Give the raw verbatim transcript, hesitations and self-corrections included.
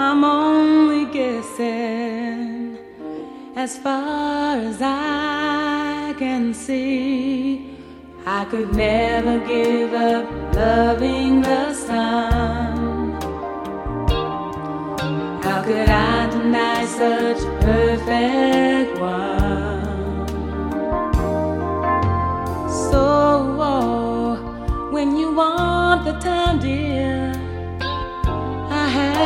I'm only guessing. As far as I can see, I could never give up loving the sun. How could I deny such a perfect one? So, oh, when you want the time, dear,